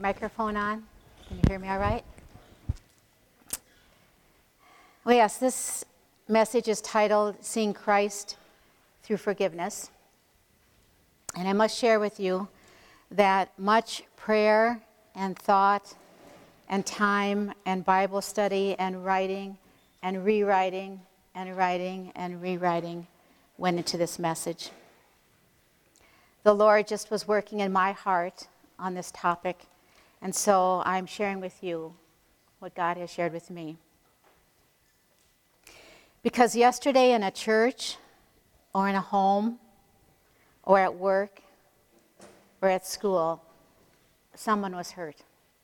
microphone on? Can you hear me all right? Well, yes, this message is titled Seeing Christ Through Forgiveness. And I must share with you that much prayer and thought and time and Bible study and writing and rewriting and writing and rewriting went into this message. The Lord just was working in my heart on this topic, and so I'm sharing with you what God has shared with me. Because yesterday in a church or in a home or at work or at school, someone was hurt.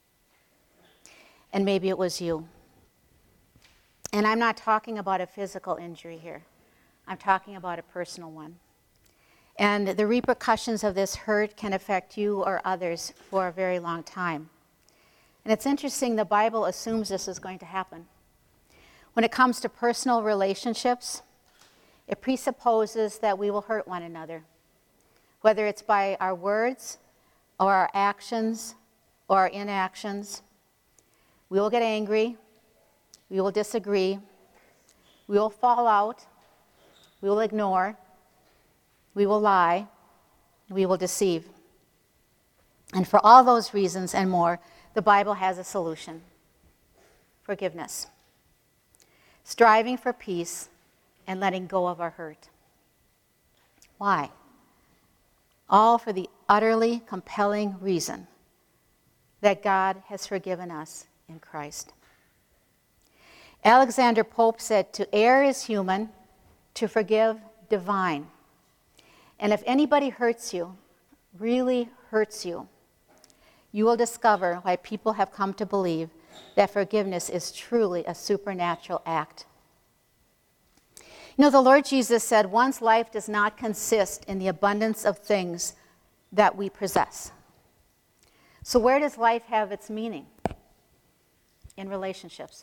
And maybe it was you. And I'm not talking about a physical injury here. I'm talking about a personal one. And the repercussions of this hurt can affect you or others for a very long time. And it's interesting, the Bible assumes this is going to happen. When it comes to personal relationships, it presupposes that we will hurt one another, whether it's by our words or our actions or our inactions. We will get angry, we will disagree, we will fall out, we will ignore, we will lie, we will deceive. And for all those reasons and more, the Bible has a solution: forgiveness. Striving for peace and letting go of our hurt. Why? All for the utterly compelling reason that God has forgiven us in Christ. Alexander Pope said, "To err is human, to forgive divine." And if anybody hurts you, really hurts you, you will discover why people have come to believe that forgiveness is truly a supernatural act. You know, the Lord Jesus said, one's life does not consist in the abundance of things that we possess. So where does life have its meaning? In relationships.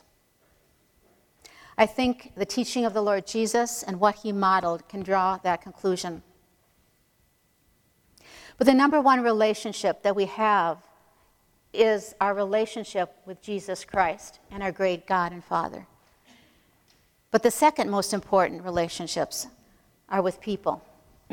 I think the teaching of the Lord Jesus and what he modeled can draw that conclusion. But the number one relationship that we have is our relationship with Jesus Christ and our great God and Father. But the second most important relationships are with people.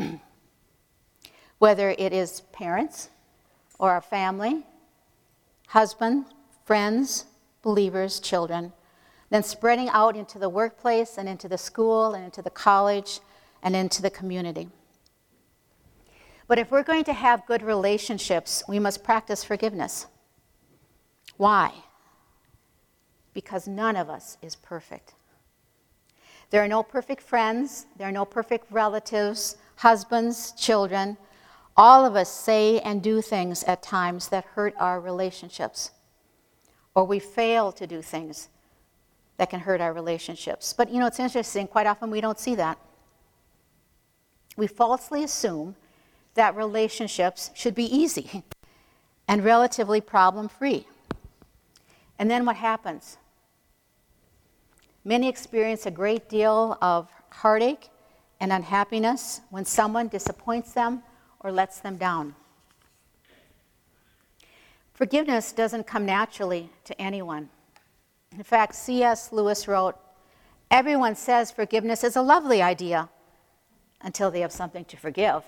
Whether it is parents or our family, husband, friends, believers, children, then spreading out into the workplace and into the school and into the college and into the community. But if we're going to have good relationships, we must practice forgiveness. Why? Because none of us is perfect. There are no perfect friends, there are no perfect relatives, husbands, children. All of us say and do things at times that hurt our relationships. Or we fail to do things that can hurt our relationships. But you know, it's interesting, quite often we don't see that. We falsely assume that relationships should be easy and relatively problem-free. And then what happens? Many experience a great deal of heartache and unhappiness when someone disappoints them or lets them down. Forgiveness doesn't come naturally to anyone. In fact, C.S. Lewis wrote, "Everyone says forgiveness is a lovely idea until they have something to forgive."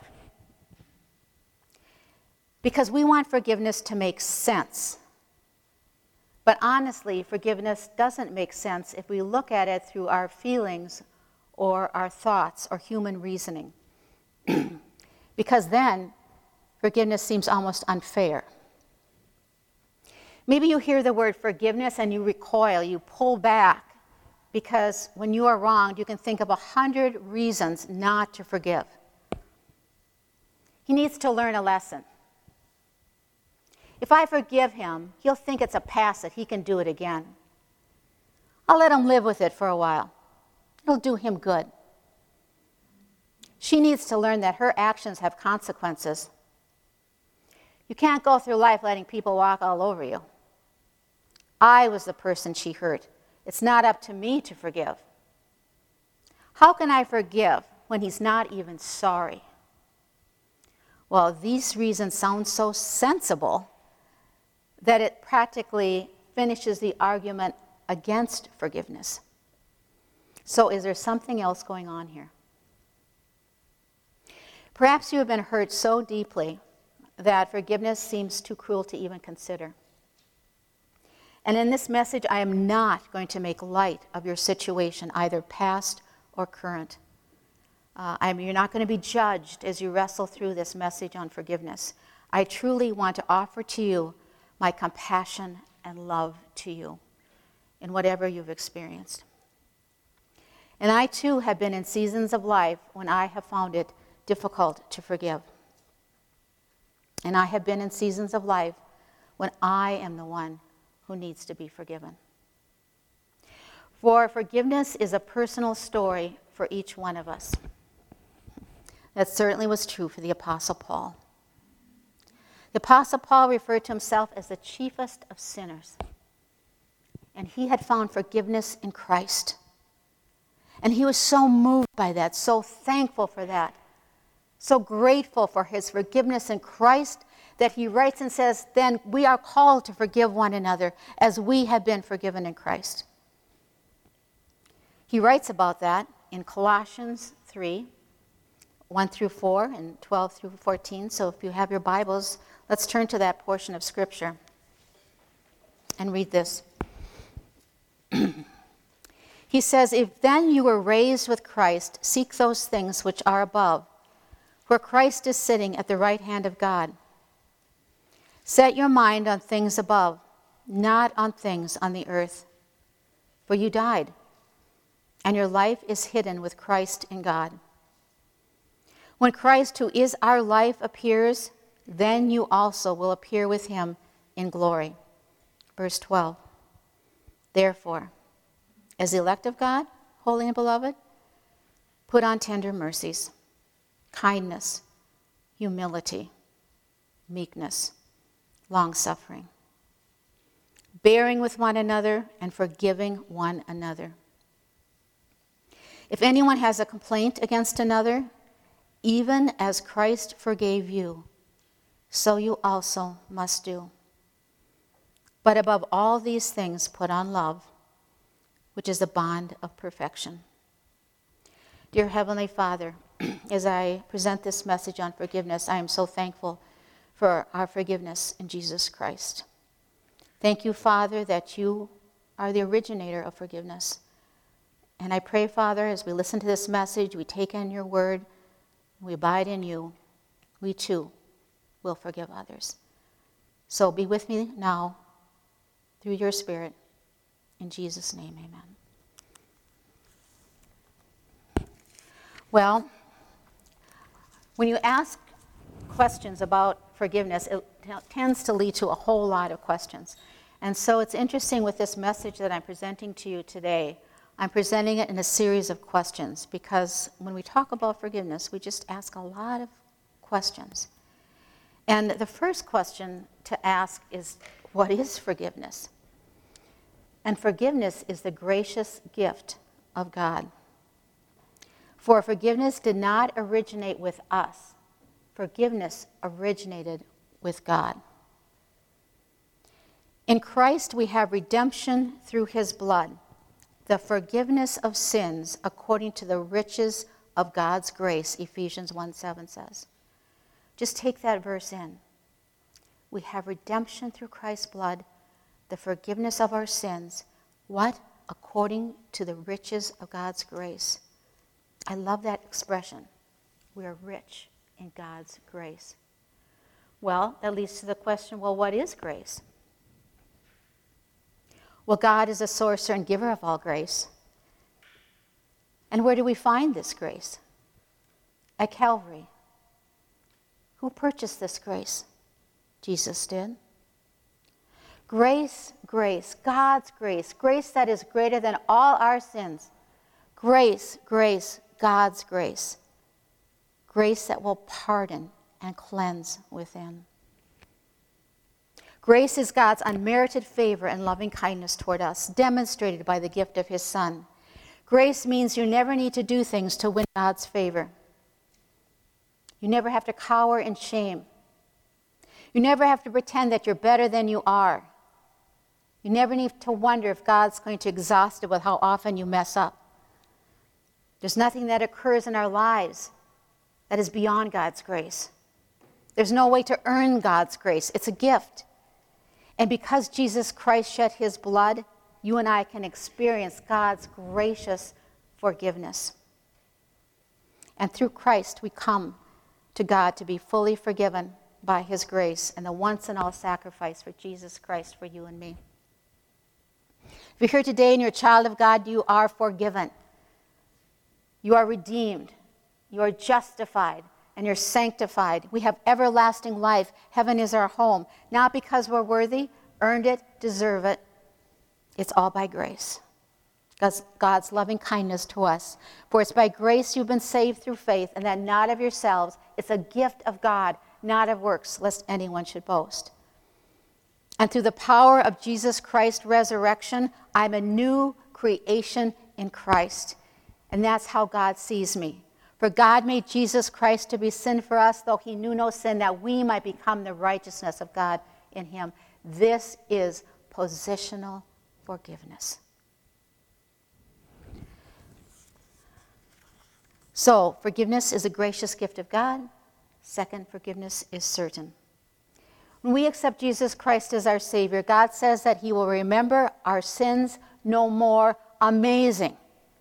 Because we want forgiveness to make sense. But honestly, forgiveness doesn't make sense if we look at it through our feelings or our thoughts or human reasoning. Because then, forgiveness seems almost unfair. Maybe you hear the word forgiveness and you recoil, you pull back, because when you are wronged, you can think of 100 reasons not to forgive. He needs to learn a lesson. If I forgive him, he'll think it's a pass that he can do it again. I'll let him live with it for a while. It'll do him good. She needs to learn that her actions have consequences. You can't go through life letting people walk all over you. I was the person she hurt. It's not up to me to forgive. How can I forgive when he's not even sorry? Well, these reasons sound so sensible that it practically finishes the argument against forgiveness. So is there something else going on here? Perhaps you have been hurt so deeply that forgiveness seems too cruel to even consider. And in this message, I am not going to make light of your situation, either past or current. You're not going to be judged as you wrestle through this message on forgiveness. I truly want to offer to you my compassion and love to you in whatever you've experienced. And I too have been in seasons of life when I have found it difficult to forgive. And I have been in seasons of life when I am the one who needs to be forgiven. For forgiveness is a personal story for each one of us. That certainly was true for the Apostle Paul. The Apostle Paul referred to himself as the chiefest of sinners. And he had found forgiveness in Christ. And he was so moved by that, so thankful for that, so grateful for his forgiveness in Christ that he writes and says, then we are called to forgive one another as we have been forgiven in Christ. He writes about that in Colossians 3, 1 through 4 and 12 through 14. So if you have your Bibles, let's turn to that portion of Scripture and read this. He says, if then you were raised with Christ, seek those things which are above, where Christ is sitting at the right hand of God. Set your mind on things above, not on things on the earth. For you died, and your life is hidden with Christ in God. When Christ, who is our life, appears, then you also will appear with him in glory. Verse 12. Therefore, as the elect of God, holy and beloved, put on tender mercies, kindness, humility, meekness, long-suffering, bearing with one another and forgiving one another. If anyone has a complaint against another, even as Christ forgave you, so you also must do. But above all these things, put on love, which is the bond of perfection. Dear Heavenly Father, as I present this message on forgiveness, I am so thankful for our forgiveness in Jesus Christ. Thank you, Father, that you are the originator of forgiveness. And I pray, Father, as we listen to this message, we take in your word, we abide in you, we too will forgive others. So be with me now through your Spirit. In Jesus' name, amen. Well, when you ask questions about forgiveness, it tends to lead to a whole lot of questions. And so it's interesting with this message that I'm presenting to you today. I'm presenting it in a series of questions because when we talk about forgiveness, we just ask a lot of questions. And the first question to ask is, what is forgiveness? And forgiveness is the gracious gift of God. For forgiveness did not originate with us. Forgiveness originated with God. In Christ we have redemption through his blood, the forgiveness of sins according to the riches of God's grace, Ephesians 1:7 says. Just take that verse in. We have redemption through Christ's blood, the forgiveness of our sins. What? According to the riches of God's grace. I love that expression. We are rich in God's grace. Well, that leads to the question, well, what is grace? Well, God is the sourcer and giver of all grace. And where do we find this grace? At Calvary. Who purchased this grace? Jesus did. Grace, grace, God's grace, grace that is greater than all our sins. Grace, grace, God's grace. Grace that will pardon and cleanse within. Grace is God's unmerited favor and loving kindness toward us, demonstrated by the gift of his Son. Grace means you never need to do things to win God's favor. You never have to cower in shame. You never have to pretend that you're better than you are. You never need to wonder if God's going to exhaust it with how often you mess up. There's nothing that occurs in our lives that is beyond God's grace. There's no way to earn God's grace. It's a gift. And because Jesus Christ shed his blood, you and I can experience God's gracious forgiveness. And through Christ, we come to God to be fully forgiven by his grace and the once and all sacrifice for Jesus Christ for you and me. If you're here today and you're a child of God, you are forgiven. You are redeemed. You are justified. And you're sanctified. We have everlasting life. Heaven is our home. Not because we're worthy, earned it, deserve it. It's all by grace. God's loving kindness to us. For it's by grace you've been saved through faith, and that not of yourselves. It's a gift of God, not of works, lest anyone should boast. And through the power of Jesus Christ's resurrection, I'm a new creation in Christ. And that's how God sees me. For God made Jesus Christ to be sin for us, though he knew no sin, that we might become the righteousness of God in him. This is positional forgiveness. So, forgiveness is a gracious gift of God. Second, forgiveness is certain. When we accept Jesus Christ as our Savior, God says that he will remember our sins no more. Amazing.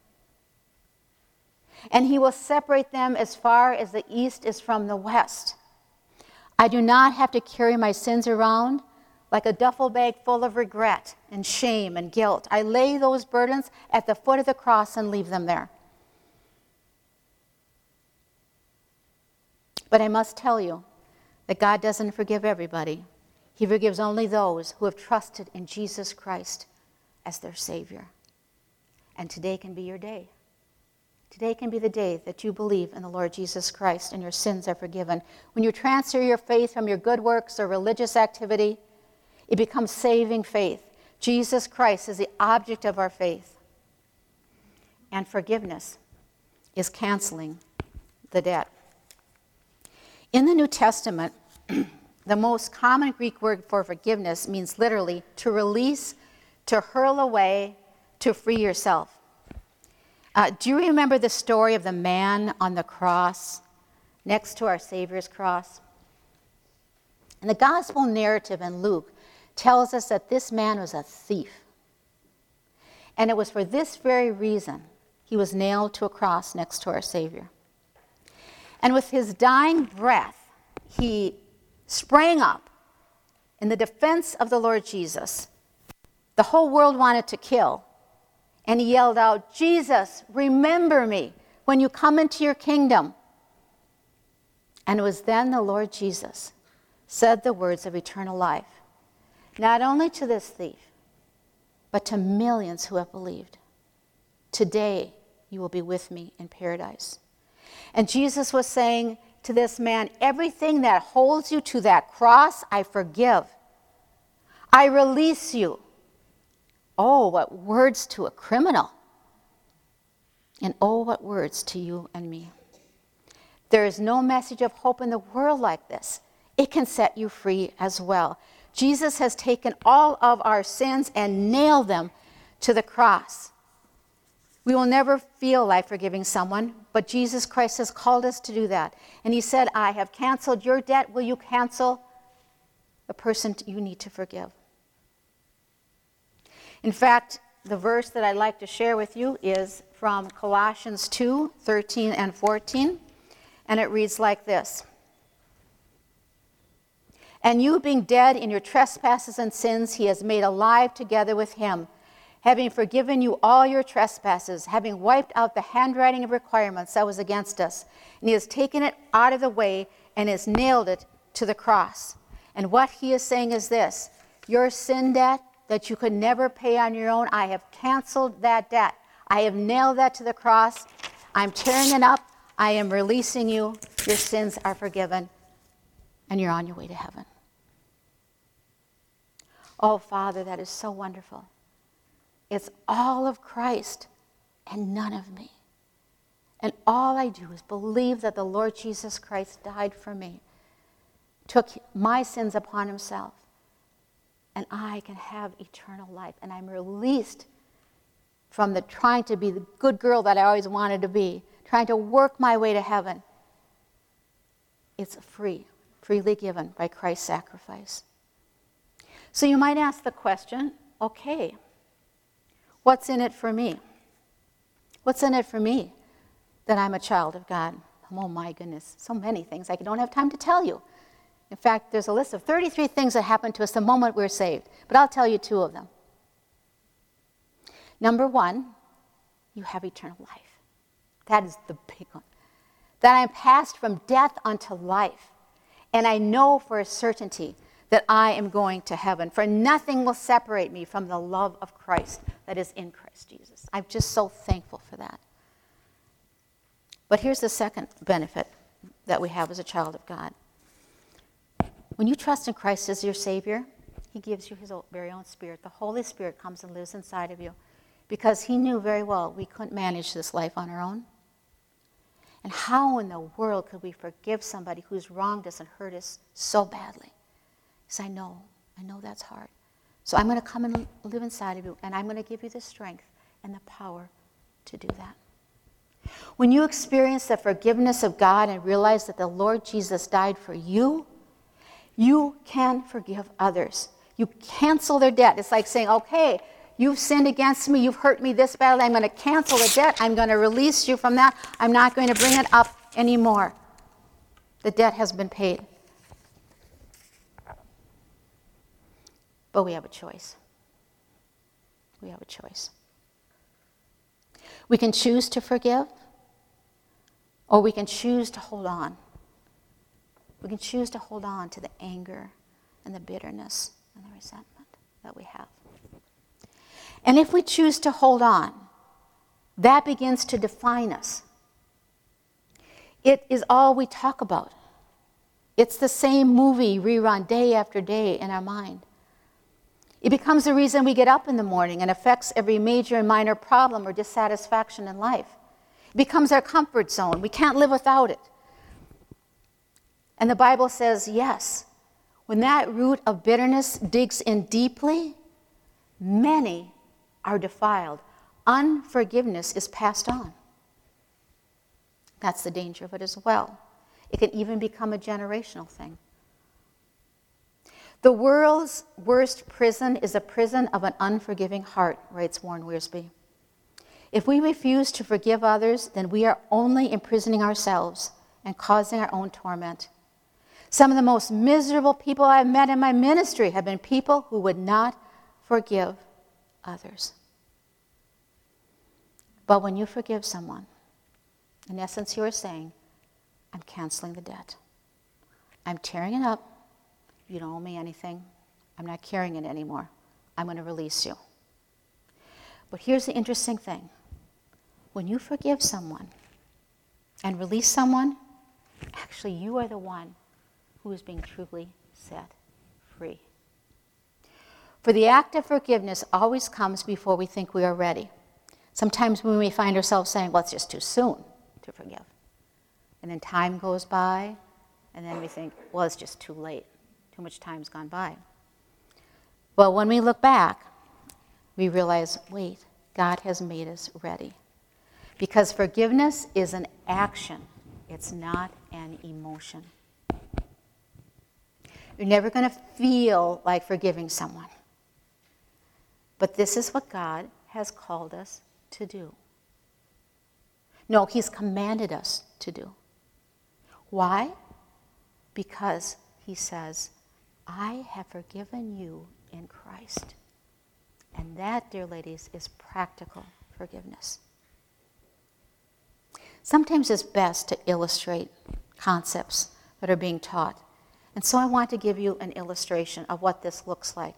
And he will separate them as far as the east is from the west. I do not have to carry my sins around like a duffel bag full of regret and shame and guilt. I lay those burdens at the foot of the cross and leave them there. But I must tell you that God doesn't forgive everybody. He forgives only those who have trusted in Jesus Christ as their Savior. And today can be your day. Today can be the day that you believe in the Lord Jesus Christ and your sins are forgiven. When you transfer your faith from your good works or religious activity, it becomes saving faith. Jesus Christ is the object of our faith. And forgiveness is canceling the debt. In the New Testament, the most common Greek word for forgiveness means literally to release, to hurl away, to free yourself. Do you remember the story of the man on the cross next to our Savior's cross? And the gospel narrative in Luke tells us that this man was a thief. And it was for this very reason he was nailed to a cross next to our Savior. And with his dying breath, he sprang up in the defense of the Lord Jesus. The whole world wanted to kill. And he yelled out, "Jesus, remember me when you come into your kingdom." And it was then the Lord Jesus said the words of eternal life, not only to this thief, but to millions who have believed. Today you will be with me in paradise. And Jesus was saying to this man, everything that holds you to that cross, I forgive. I release you. Oh, what words to a criminal. And oh, what words to you and me. There is no message of hope in the world like this. It can set you free as well. Jesus has taken all of our sins and nailed them to the cross. We will never feel like forgiving someone, but Jesus Christ has called us to do that. And he said, I have canceled your debt. Will you cancel the person you need to forgive? In fact, the verse that I'd like to share with you is from Colossians 2:13 and 14, and it reads like this. And you being dead in your trespasses and sins, he has made alive together with him, having forgiven you all your trespasses, having wiped out the handwriting of requirements that was against us. And he has taken it out of the way and has nailed it to the cross. And what he is saying is this: your sin debt that you could never pay on your own, I have canceled that debt. I have nailed that to the cross. I'm tearing it up. I am releasing you. Your sins are forgiven. And you're on your way to heaven. Oh, Father, that is so wonderful. It's all of Christ and none of me. And all I do is believe that the Lord Jesus Christ died for me took my sins upon himself. And I can have eternal life. And I'm released from the trying to be the good girl that I always wanted to be, trying to work my way to heaven. It's freely given by Christ's sacrifice. So you might ask the question, okay, what's in it for me? What's in it for me that I'm a child of God? Oh my goodness, so many things. I don't have time to tell you. In fact, there's a list of 33 things that happened to us the moment we're saved. But I'll tell you 2 of them. Number 1, you have eternal life. That is the big one. That I'm passed from death unto life. And I know for a certainty that I am going to heaven. For nothing will separate me from the love of Christ that is in Christ Jesus. I'm just so thankful for that. But here's the second benefit that we have as a child of God. When you trust in Christ as your Savior, he gives you his very own Spirit. The Holy Spirit comes and lives inside of you because he knew very well we couldn't manage this life on our own. And how in the world could we forgive somebody who's wronged us and hurt us so badly? Because I know that's hard. So I'm going to come and live inside of you, and I'm going to give you the strength and the power to do that. When you experience the forgiveness of God and realize that the Lord Jesus died for you, you can forgive others. You cancel their debt. It's like saying, okay, you've sinned against me, you've hurt me this badly, I'm going to cancel the debt, I'm going to release you from that, I'm not going to bring it up anymore. The debt has been paid. But we have a choice. We have a choice. We can choose to forgive, or we can choose to hold on. We can choose to hold on to the anger and the bitterness and the resentment that we have. And if we choose to hold on, that begins to define us. It is all we talk about. It's the same movie rerun day after day in our mind. It becomes the reason we get up in the morning and affects every major and minor problem or dissatisfaction in life. It becomes our comfort zone. We can't live without it. And the Bible says, yes, when that root of bitterness digs in deeply, many are defiled. Unforgiveness is passed on. That's the danger of it as well. It can even become a generational thing. The world's worst prison is a prison of an unforgiving heart, writes Warren Wiersbe. If we refuse to forgive others, then we are only imprisoning ourselves and causing our own torment. Some of the most miserable people I've met in my ministry have been people who would not forgive others. But when you forgive someone, in essence you are saying, I'm canceling the debt. I'm tearing it up. You don't owe me anything. I'm not carrying it anymore. I'm going to release you. But here's the interesting thing. When you forgive someone and release someone, actually you are the one who is being truly set free. For the act of forgiveness always comes before we think we are ready. Sometimes when we find ourselves saying, well, it's just too soon to forgive. And then time goes by, and then we think, well, it's just too late. Too much time's gone by. Well, when we look back, we realize, wait, God has made us ready. Because forgiveness is an action. It's not an emotion. You're never going to feel like forgiving someone. But this is what God has called us to do. No, he's commanded us to do. Why? Because he says, I have forgiven you in Christ. And that, dear ladies, is practical forgiveness. Sometimes it's best to illustrate concepts that are being taught. And so I want to give you an illustration of what this looks like.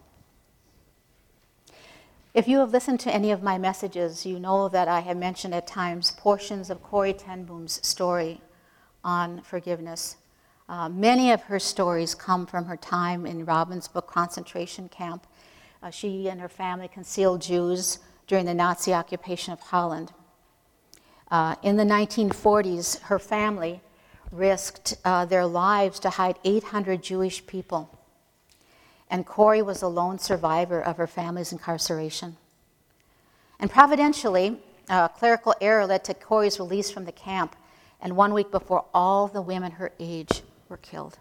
If you have listened to any of my messages, you know that I have mentioned at times portions of Corrie ten Boom's story on forgiveness. Many of her stories come from her time in Ravensbrück concentration camp. She and her family concealed Jews during the Nazi occupation of Holland. In the 1940s, her family risked their lives to hide 800 Jewish people. And Corrie was a lone survivor of her family's incarceration. And providentially, a clerical error led to Corrie's release from the camp, and 1 week before, all the women her age were killed.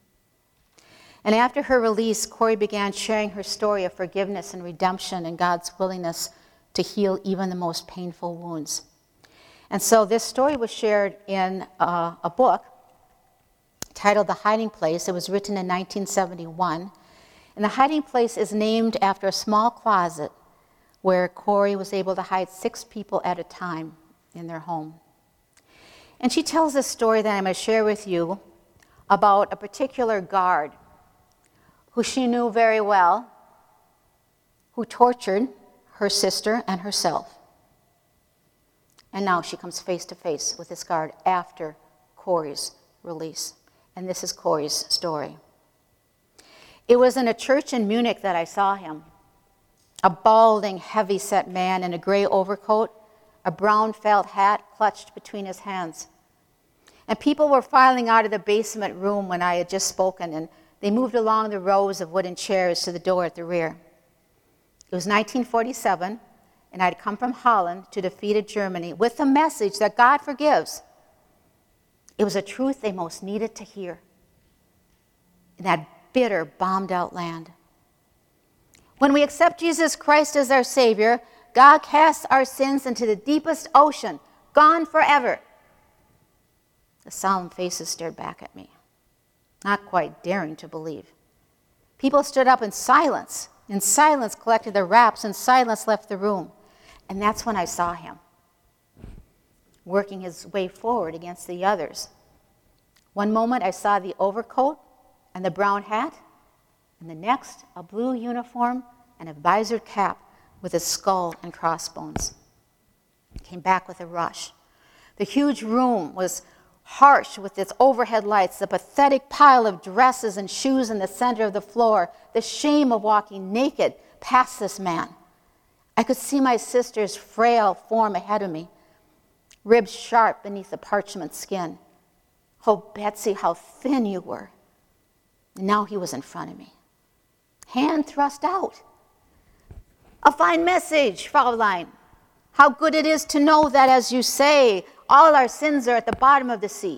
And after her release, Corrie began sharing her story of forgiveness and redemption and God's willingness to heal even the most painful wounds. And so this story was shared in a book titled The Hiding Place. It was written in 1971. And The Hiding Place is named after a small closet where Corrie was able to hide 6 people at a time in their home. And she tells this story that I'm going to share with you about a particular guard who she knew very well, who tortured her sister and herself. And now she comes face to face with this guard after Corrie's release. And this is Corrie's story. It was in a church in Munich that I saw him. A balding, heavy-set man in a gray overcoat, a brown felt hat clutched between his hands. And people were filing out of the basement room when I had just spoken, and they moved along the rows of wooden chairs to the door at the rear. It was 1947, and I'd come from Holland to defeated Germany with the message that God forgives. It was a truth they most needed to hear in that bitter, bombed-out land. When we accept Jesus Christ as our Savior, God casts our sins into the deepest ocean, gone forever. The solemn faces stared back at me, not quite daring to believe. People stood up in silence. In silence collected their wraps. In silence left the room. And that's when I saw him, working his way forward against the others. One moment I saw the overcoat and the brown hat, and the next a blue uniform and a visored cap with a skull and crossbones. It came back with a rush. The huge room was harsh with its overhead lights, the pathetic pile of dresses and shoes in the center of the floor, the shame of walking naked past this man. I could see my sister's frail form ahead of me, ribs sharp beneath the parchment skin. Oh, Betsy, how thin you were. And now he was in front of me, hand thrust out. A fine message, Fraulein. How good it is to know that, as you say, all our sins are at the bottom of the sea.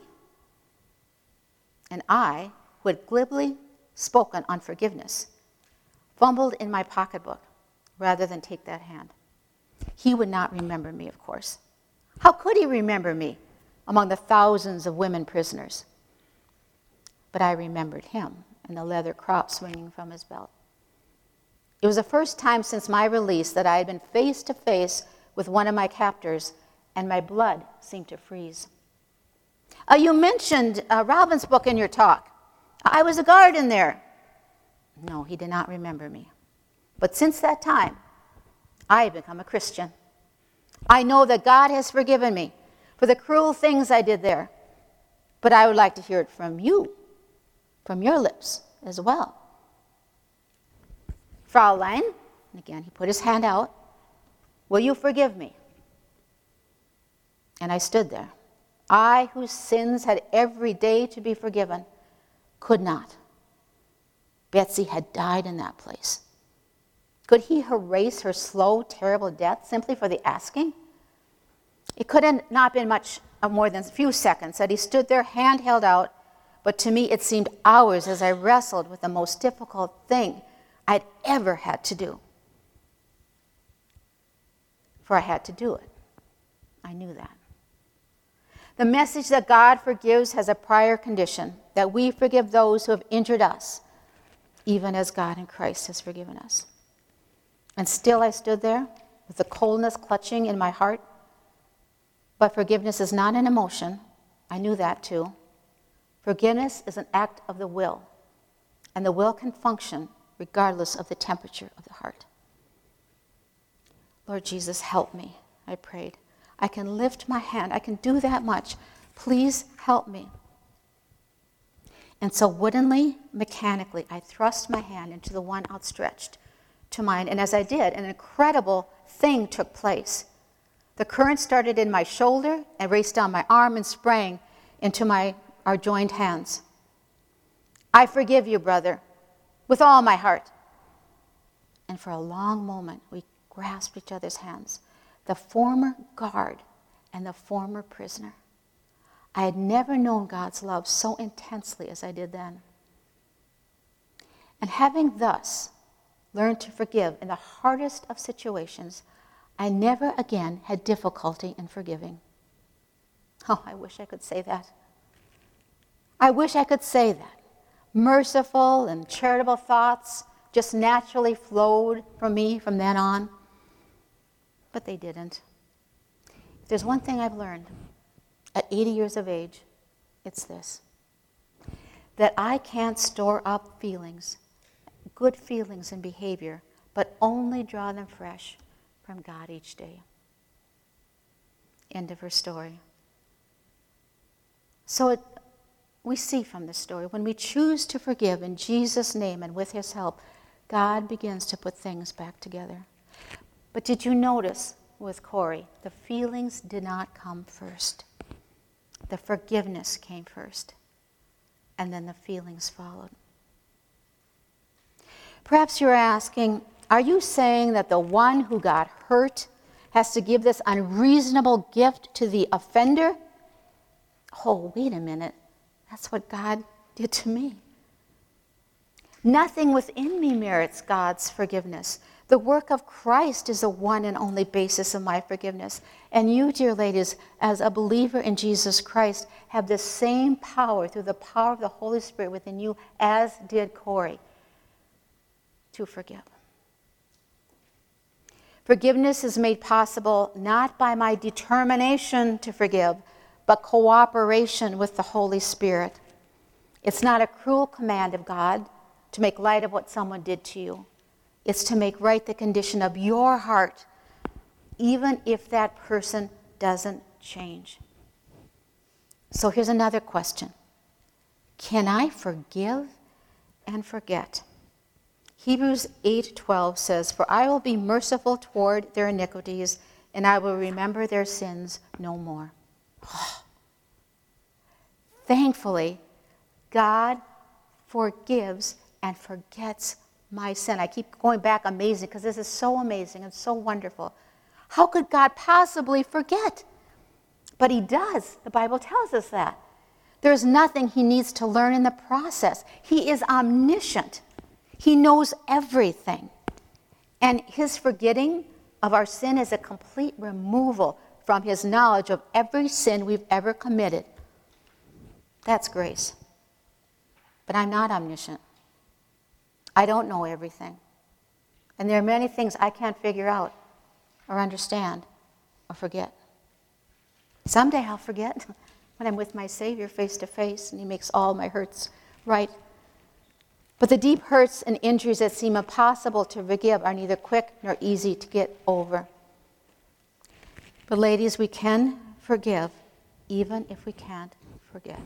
And I, who had glibly spoken on forgiveness, fumbled in my pocketbook rather than take that hand. He would not remember me, of course. How could he remember me among the thousands of women prisoners? But I remembered him and the leather crop swinging from his belt. It was the first time since my release that I had been face to face with one of my captors, and my blood seemed to freeze. You mentioned Robin's book in your talk. I was a guard in there. No, he did not remember me. But since that time, I have become a Christian. I know that God has forgiven me for the cruel things I did there. But I would like to hear it from you, from your lips as well. Fraulein, and again he put his hand out, will you forgive me? And I stood there. I, whose sins had every day to be forgiven, could not. Betsy had died in that place. Could he erase her slow, terrible death simply for the asking? It could have not been much more than a few seconds that he stood there, hand held out, but to me it seemed hours as I wrestled with the most difficult thing I'd ever had to do. For I had to do it. I knew that. The message that God forgives has a prior condition, that we forgive those who have injured us, even as God in Christ has forgiven us. And still I stood there with the coldness clutching in my heart. But forgiveness is not an emotion. I knew that too. Forgiveness is an act of the will, and the will can function regardless of the temperature of the heart. Lord Jesus, help me, I prayed. I can lift my hand. I can do that much. Please help me. And so woodenly, mechanically, I thrust my hand into the one outstretched to mine. And as I did, an incredible thing took place. The current started in my shoulder and raced down my arm and sprang into my our joined hands. I forgive you, brother, with all my heart. And for a long moment, we grasped each other's hands. The former guard and the former prisoner. I had never known God's love so intensely as I did then. And having thus learned to forgive in the hardest of situations, I never again had difficulty in forgiving. Oh, I wish I could say that. I wish I could say that. Merciful and charitable thoughts just naturally flowed from me from then on. But they didn't. If there's one thing I've learned at 80 years of age, it's this: that I can't store up feelings, good feelings and behavior, but only draw them fresh from God each day. End of her story. So we see from this story, when we choose to forgive in Jesus' name and with his help, God begins to put things back together. But did you notice with Corey, the feelings did not come first. The forgiveness came first, and then the feelings followed. Perhaps you're asking, are you saying that the one who got hurt has to give this unreasonable gift to the offender? Oh, wait a minute. That's what God did to me. Nothing within me merits God's forgiveness. The work of Christ is the one and only basis of my forgiveness. And you, dear ladies, as a believer in Jesus Christ, have the same power through the power of the Holy Spirit within you as did Corey to forgive. Forgiveness is made possible not by my determination to forgive, but cooperation with the Holy Spirit. It's not a cruel command of God to make light of what someone did to you. It's to make right the condition of your heart, even if that person doesn't change. So here's another question. Can I forgive and forget? Hebrews 8:12 says, "For I will be merciful toward their iniquities, and I will remember their sins no more." Oh. Thankfully, God forgives and forgets my sin. I keep going back, amazing, because this is so amazing and so wonderful. How could God possibly forget? But he does. The Bible tells us that. There's nothing he needs to learn in the process. He is omniscient. He knows everything. And his forgetting of our sin is a complete removal from his knowledge of every sin we've ever committed. That's grace. But I'm not omniscient. I don't know everything. And there are many things I can't figure out or understand or forget. Someday I'll forget when I'm with my Savior face to face and he makes all my hurts right. But the deep hurts and injuries that seem impossible to forgive are neither quick nor easy to get over. But ladies, we can forgive even if we can't forget.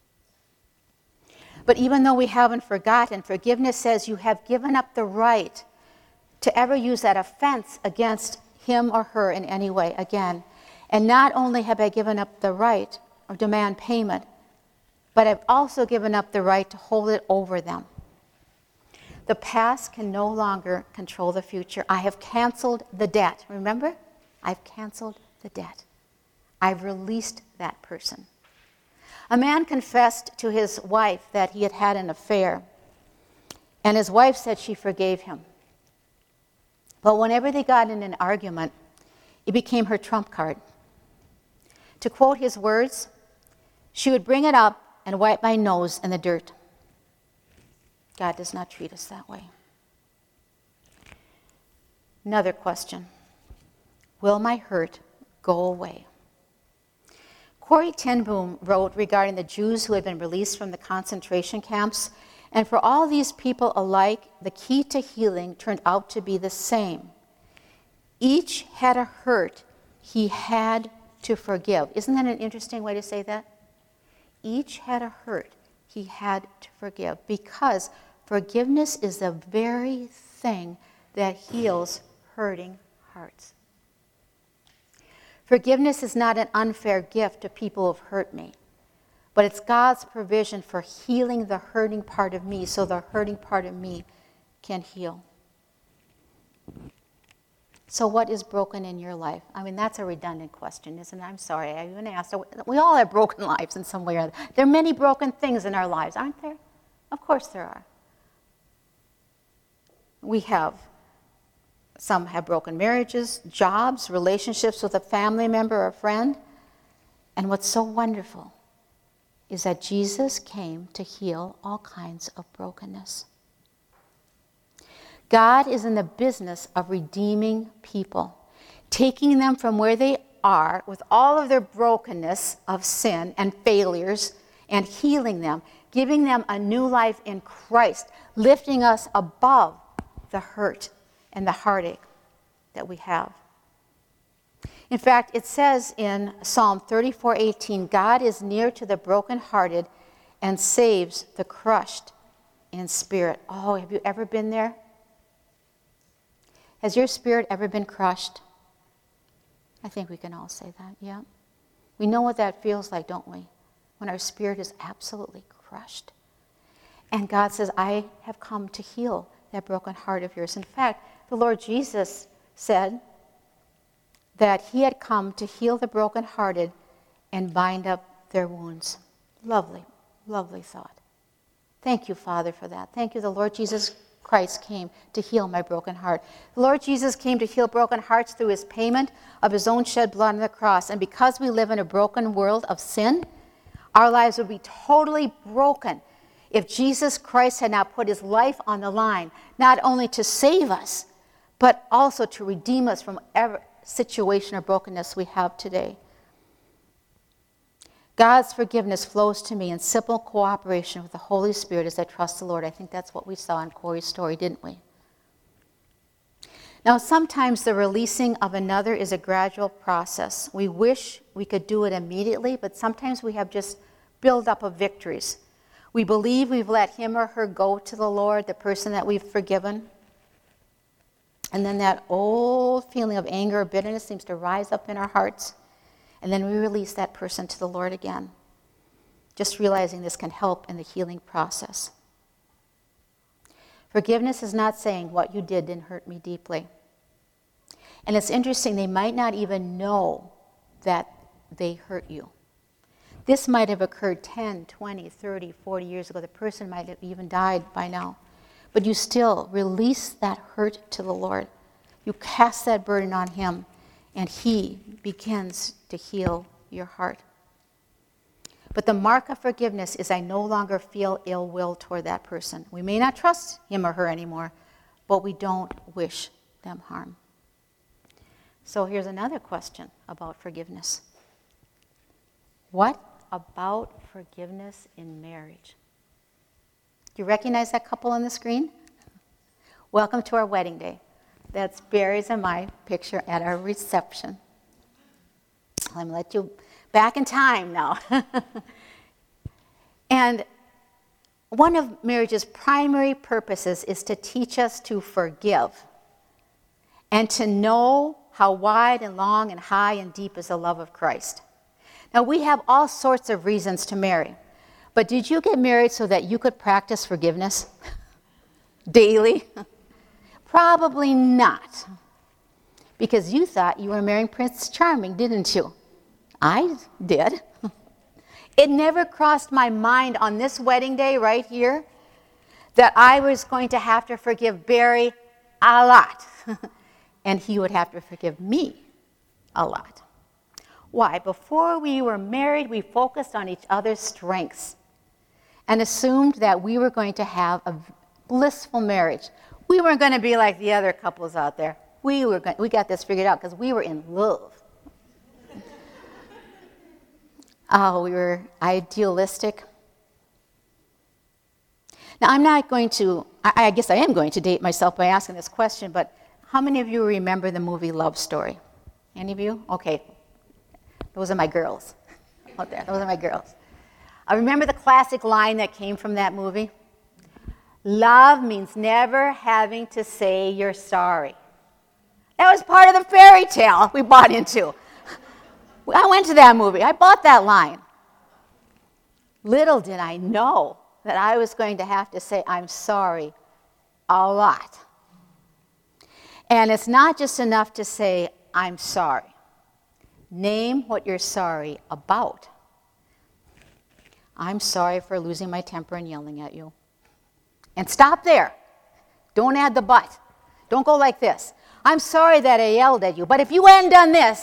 But even though we haven't forgotten, forgiveness says you have given up the right to ever use that offense against him or her in any way again. And not only have I given up the right or demand payment, but I've also given up the right to hold it over them. The past can no longer control the future. I have canceled the debt. Remember? I've canceled the debt. I've released that person. A man confessed to his wife that he had had an affair, and his wife said she forgave him. But whenever they got in an argument, it became her trump card. To quote his words, "She would bring it up and wipe my nose in the dirt." God does not treat us that way. Another question. Will my hurt go away? Corrie ten Boom wrote regarding the Jews who had been released from the concentration camps, and for all these people alike, the key to healing turned out to be the same. Each had a hurt he had to forgive. Isn't that an interesting way to say that? Each had a hurt he had to forgive, because forgiveness is the very thing that heals hurting hearts. Forgiveness is not an unfair gift to people who have hurt me, But it's God's provision for healing the hurting part of me so the hurting part of me can heal. So what is broken in your life? I mean, that's a redundant question, isn't it? I'm sorry, I even asked. We all have broken lives in some way or other. There are many broken things in our lives, aren't there? Of course there are. Some have broken marriages, jobs, relationships with a family member or a friend. And what's so wonderful is that Jesus came to heal all kinds of brokenness. God is in the business of redeeming people, taking them from where they are with all of their brokenness of sin and failures and healing them, giving them a new life in Christ, lifting us above the hurt and the heartache that we have. In fact, it says in Psalm 34:18, God is near to the brokenhearted and saves the crushed in spirit. Oh, have you ever been there? Has your spirit ever been crushed? I think we can all say that, yeah. We know what that feels like, don't we? When our spirit is absolutely crushed. And God says, I have come to heal that broken heart of yours. In fact, the Lord Jesus said that he had come to heal the brokenhearted and bind up their wounds. Lovely, lovely thought. Thank you, Father, for that. Thank you, the Lord Jesus Christ came to heal my broken heart. The Lord Jesus came to heal broken hearts through his payment of his own shed blood on the cross. And because we live in a broken world of sin, our lives would be totally broken if Jesus Christ had not put his life on the line, not only to save us, but also to redeem us from every situation or brokenness we have today. God's forgiveness flows to me in simple cooperation with the Holy Spirit as I trust the Lord. I think that's what we saw in Corey's story, didn't we? Now, sometimes the releasing of another is a gradual process. We wish we could do it immediately, but sometimes we have just build-up of victories. We believe we've let him or her go to the Lord, the person that we've forgiven. And then that old feeling of anger or bitterness seems to rise up in our hearts. And then we release that person to the Lord again. Just realizing this can help in the healing process. Forgiveness is not saying what you did didn't hurt me deeply. And it's interesting, they might not even know that they hurt you. This might have occurred 10, 20, 30, 40 years ago. The person might have even died by now. But you still release that hurt to the Lord. You cast that burden on him, and he begins to heal your heart. But the mark of forgiveness is I no longer feel ill will toward that person. We may not trust him or her anymore, but we don't wish them harm. So here's another question about forgiveness. What about forgiveness in marriage? Do you recognize that couple on the screen? Welcome to our wedding day. That's Barry's and my picture at our reception. Let me let you back in time now. And one of marriage's primary purposes is to teach us to forgive and to know how wide and long and high and deep is the love of Christ. Now, we have all sorts of reasons to marry, but did you get married so that you could practice forgiveness daily? Probably not, because you thought you were marrying Prince Charming, didn't you? I did. It never crossed my mind on this wedding day right here that I was going to have to forgive Barry a lot, and he would have to forgive me a lot. Why? Before we were married, we focused on each other's strengths and assumed that we were going to have a blissful marriage. We weren't going to be like the other couples out there. We got this figured out because we were in love. Oh, we were idealistic. Now, I'm not going to, I guess I am going to date myself by asking this question, but how many of you remember the movie Love Story? Any of you? Okay. Those are my girls out there. Those are my girls. I remember the classic line that came from that movie. Love means never having to say you're sorry. That was part of the fairy tale we bought into. I went to that movie. I bought that line. Little did I know that I was going to have to say I'm sorry a lot. And it's not just enough to say I'm sorry. Name what you're sorry about. I'm sorry for losing my temper and yelling at you. And stop there. Don't add the but. Don't go like this. I'm sorry that I yelled at you, but if you hadn't done this,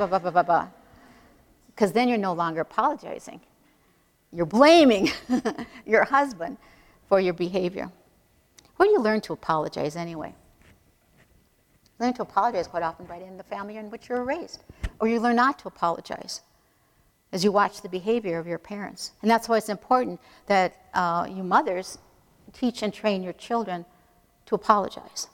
because then you're no longer apologizing. You're blaming your husband for your behavior. Where do you learn to apologize anyway? Learn to apologize quite often right in the family in which you were raised. Or you learn not to apologize as you watch the behavior of your parents. And that's why it's important that you mothers teach and train your children to apologize.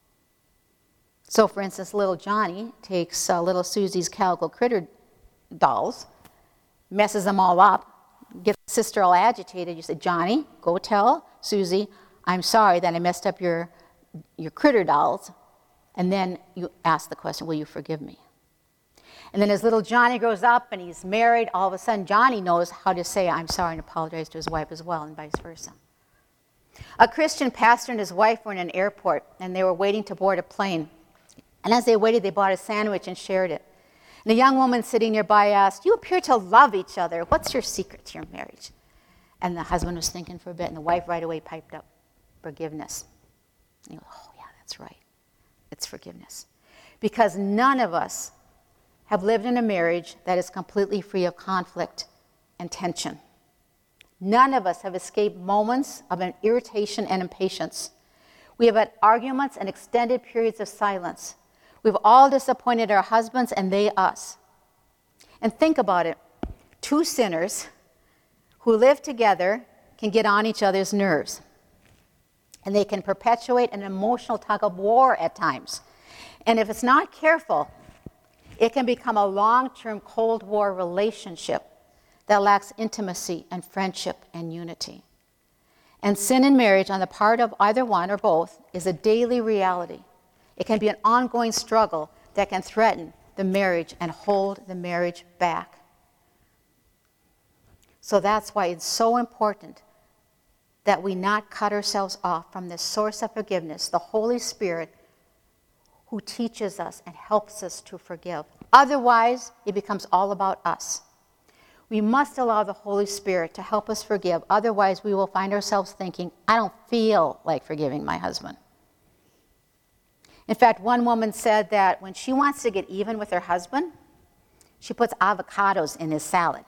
So, for instance, little Johnny takes little Susie's Calico Critter dolls, messes them all up, gets the sister all agitated. You say, Johnny, go tell Susie, I'm sorry that I messed up your critter dolls. And then you ask the question, will you forgive me? And then as little Johnny grows up and he's married, all of a sudden Johnny knows how to say I'm sorry and apologize to his wife as well, and vice versa. A Christian pastor and his wife were in an airport, and they were waiting to board a plane. And as they waited, they bought a sandwich and shared it. And a young woman sitting nearby asked, you appear to love each other. What's your secret to your marriage? And the husband was thinking for a bit, and the wife right away piped up, forgiveness. And he goes, oh, yeah, that's right. It's forgiveness. Because none of us have lived in a marriage that is completely free of conflict and tension. None of us have escaped moments of irritation and impatience. We have had arguments and extended periods of silence. We've all disappointed our husbands and they us. And think about it. Two sinners who live together can get on each other's nerves. And they can perpetuate an emotional tug of war at times. And if it's not careful, it can become a long-term Cold War relationship that lacks intimacy and friendship and unity. And sin in marriage on the part of either one or both is a daily reality. It can be an ongoing struggle that can threaten the marriage and hold the marriage back. So that's why it's so important that we not cut ourselves off from this source of forgiveness, the Holy Spirit, who teaches us and helps us to forgive. Otherwise, it becomes all about us. We must allow the Holy Spirit to help us forgive. Otherwise, we will find ourselves thinking, I don't feel like forgiving my husband. In fact, one woman said that when she wants to get even with her husband, she puts avocados in his salad.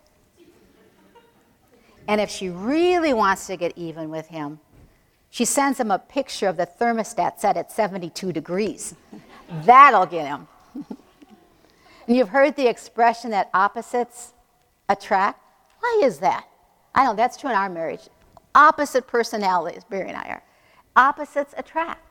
And if she really wants to get even with him, she sends him a picture of the thermostat set at 72 degrees. That'll get him. And you've heard the expression that opposites attract. Why is that? I know that's true in our marriage. Opposite personalities, Barry and I are. Opposites attract.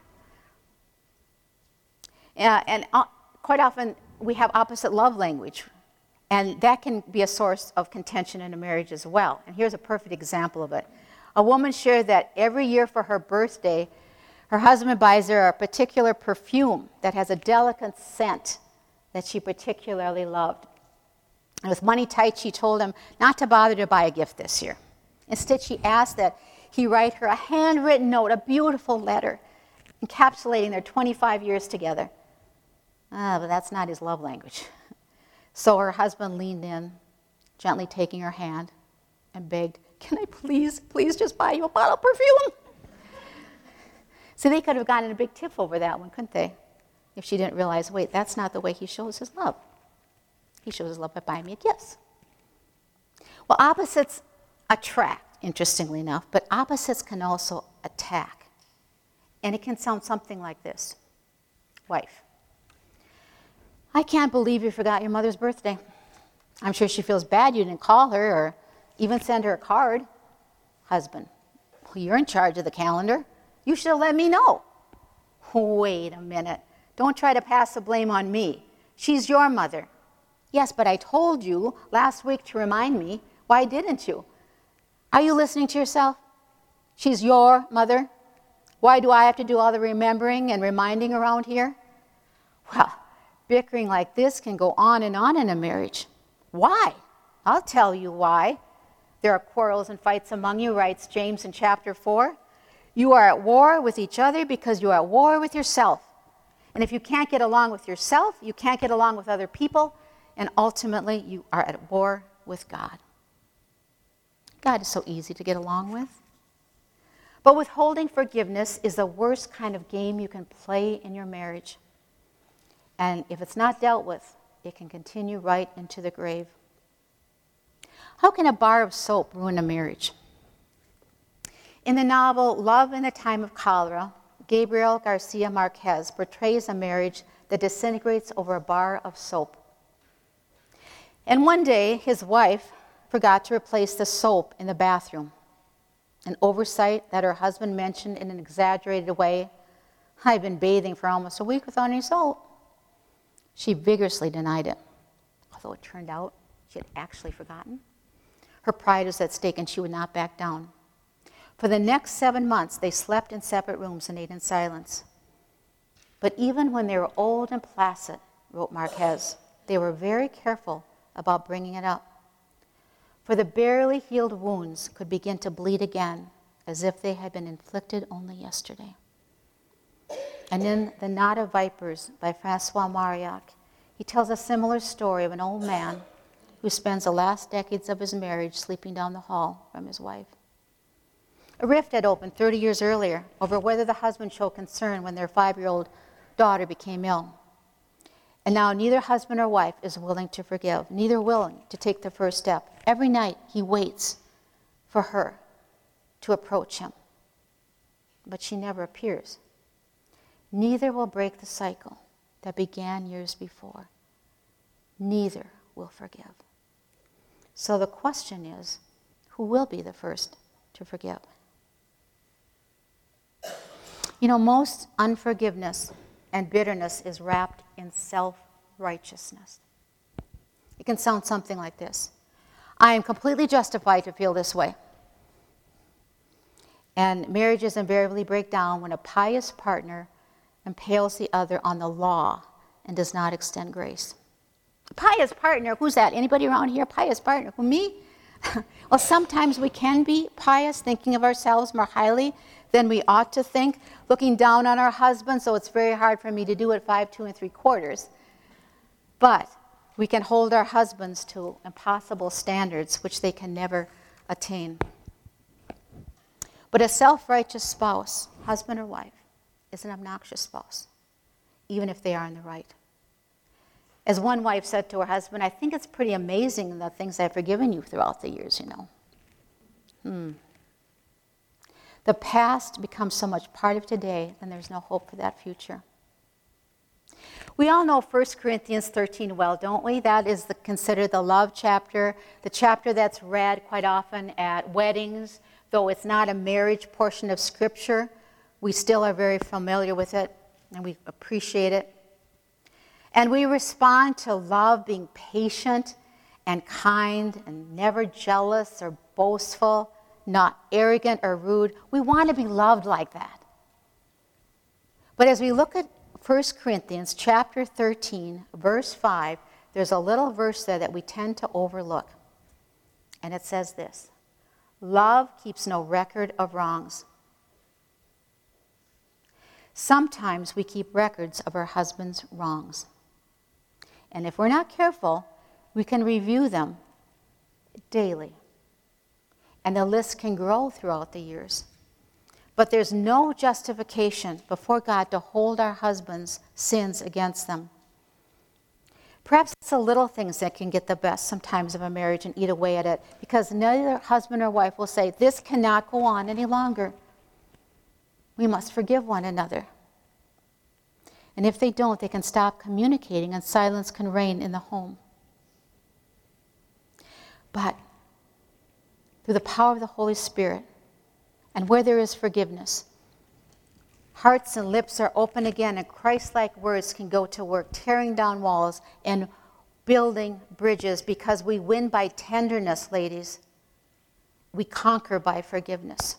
And quite often we have opposite love language. And that can be a source of contention in a marriage as well. And here's a perfect example of it. A woman shared that every year for her birthday, her husband buys her a particular perfume that has a delicate scent that she particularly loved. And with money tight, she told him not to bother to buy a gift this year. Instead, she asked that he write her a handwritten note, a beautiful letter, encapsulating their 25 years together. But that's not his love language. So her husband leaned in, gently taking her hand, and begged, can I please just buy you a bottle of perfume? See, they could have gotten a big tiff over that one, couldn't they? If she didn't realize, wait, that's not the way he shows his love. He shows his love by buying me gifts. Well, opposites attract, interestingly enough, but opposites can also attack. And it can sound something like this. Wife, I can't believe you forgot your mother's birthday. I'm sure she feels bad you didn't call her or even send her a card. Husband, well, you're in charge of the calendar. You should have let me know. Wait a minute. Don't try to pass the blame on me. She's your mother. Yes, but I told you last week to remind me. Why didn't you? Are you listening to yourself? She's your mother. Why do I have to do all the remembering and reminding around here? Well, bickering like this can go on in a marriage. Why? I'll tell you why. there are quarrels and fights among you, writes James in chapter 4. You are at war with each other because you are at war with yourself. And if you can't get along with yourself, you can't get along with other people, and ultimately you are at war with God. God is so easy to get along with. But withholding forgiveness is the worst kind of game you can play in your marriage. And if it's not dealt with, it can continue right into the grave. How can a bar of soap ruin a marriage? In the novel Love in the Time of Cholera, Gabriel Garcia Marquez portrays a marriage that disintegrates over a bar of soap. And one day, his wife forgot to replace the soap in the bathroom. An oversight that her husband mentioned in an exaggerated way. I've been bathing for almost a week without any soap. She vigorously denied it, although it turned out she had actually forgotten. Her pride was at stake and she would not back down. For the next 7 months, they slept in separate rooms and ate in silence. But even when they were old and placid, wrote Marquez, they were very careful about bringing it up. For the barely healed wounds could begin to bleed again as if they had been inflicted only yesterday. And in The Knot of Vipers by Francois Mauriac, he tells a similar story of an old man who spends the last decades of his marriage sleeping down the hall from his wife. A rift had opened 30 years earlier over whether the husband showed concern when their 5-year-old daughter became ill. And now neither husband or wife is willing to forgive, neither willing to take the first step. Every night he waits for her to approach him, but she never appears. Neither will break the cycle that began years before. Neither will forgive. So the question is, who will be the first to forgive? You know, most unforgiveness and bitterness is wrapped in self-righteousness. It can sound something like this. I am completely justified to feel this way. And marriages invariably break down when a pious partner impales the other on the law and does not extend grace. A pious partner, who's that? Anybody around here? Pious partner? Who, me? Well, sometimes we can be pious, thinking of ourselves more highly than we ought to think, looking down on our husband, so it's very hard for me to do it 5 2 3/4. But we can hold our husbands to impossible standards which they can never attain. But a self-righteous spouse, husband or wife, is an obnoxious spouse, even if they are in the right. As one wife said to her husband, I think it's pretty amazing the things I've forgiven you throughout the years, you know. The past becomes so much part of today, and there's no hope for that future. We all know 1 Corinthians 13 well, don't we? That is considered the love chapter, the chapter that's read quite often at weddings. Though it's not a marriage portion of Scripture, we still are very familiar with it, and we appreciate it. And we respond to love being patient and kind and never jealous or boastful, not arrogant or rude. We want to be loved like that. But as we look at 1 Corinthians chapter 13, verse 5, there's a little verse there that we tend to overlook. And it says this, love keeps no record of wrongs. Sometimes we keep records of our husband's wrongs. And if we're not careful, we can review them daily. And the list can grow throughout the years. But there's no justification before God to hold our husbands' sins against them. Perhaps it's the little things that can get the best sometimes of a marriage and eat away at it, because neither husband or wife will say, this cannot go on any longer. We must forgive one another. And if they don't, they can stop communicating and silence can reign in the home. But through the power of the Holy Spirit, and where there is forgiveness, hearts and lips are open again, and Christ-like words can go to work, tearing down walls and building bridges, because we win by tenderness, ladies. We conquer by forgiveness.